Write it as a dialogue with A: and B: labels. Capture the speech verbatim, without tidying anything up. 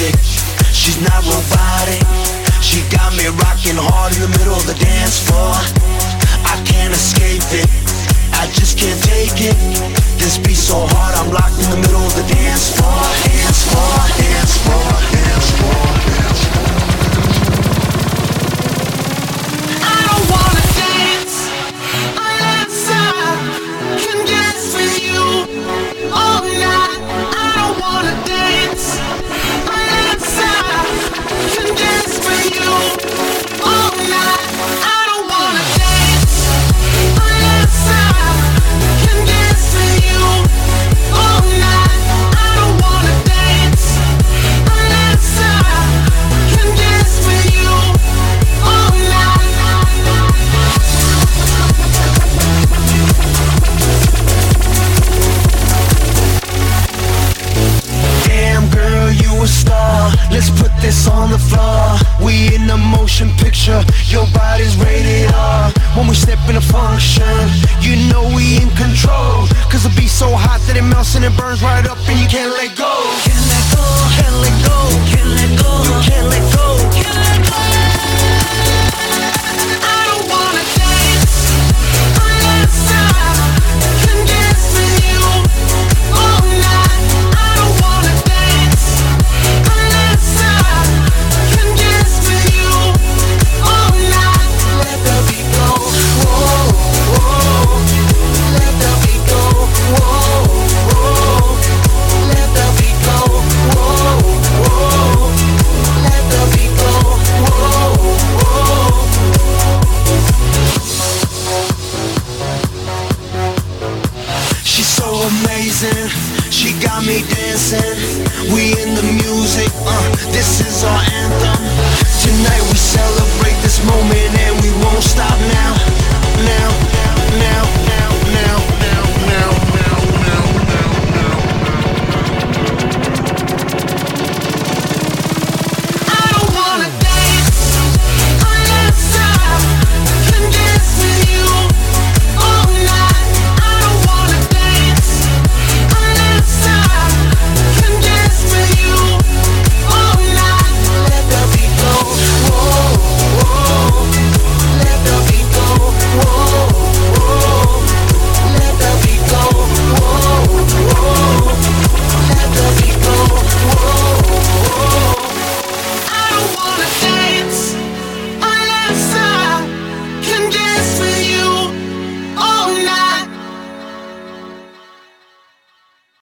A: realistic. She's not robotic. She got me rocking hard in the middle of the dance floor. I can't escape it, I just can't take it. This beat so hard, I'm locked in the middle of the dance floor. Dance floor, dance floor, dance floor, dance floor. I don't wanna dance unless I can dance with you all night. I don't wanna dance unless I can dance with you all night. I don't wanna dance unless I can dance with you all night. I don't wanna dance unless I can dance with you all night. Damn girl, you a star. Let's put this on the floor. We in a motion picture, your body's rated R. When we step in a function, you know we in control. Cause the beat's so hot that it melts and it burns right up and you can't let go. Can't let go, can't let go, can't let go, you can't let go, can't let go. I don't wanna dance unless I can dance with you all night. I don't wanna dance unless I can dance with you all night. Let the beat go, whoa, whoa. Let the beat go, whoa, whoa. Let the beat go, whoa, whoa. Let the beat go, whoa, whoa. She's so amazing, she got me dancing. We in the music, uh, this is our anthem. Tonight we celebrate this moment and we won't stop now, now.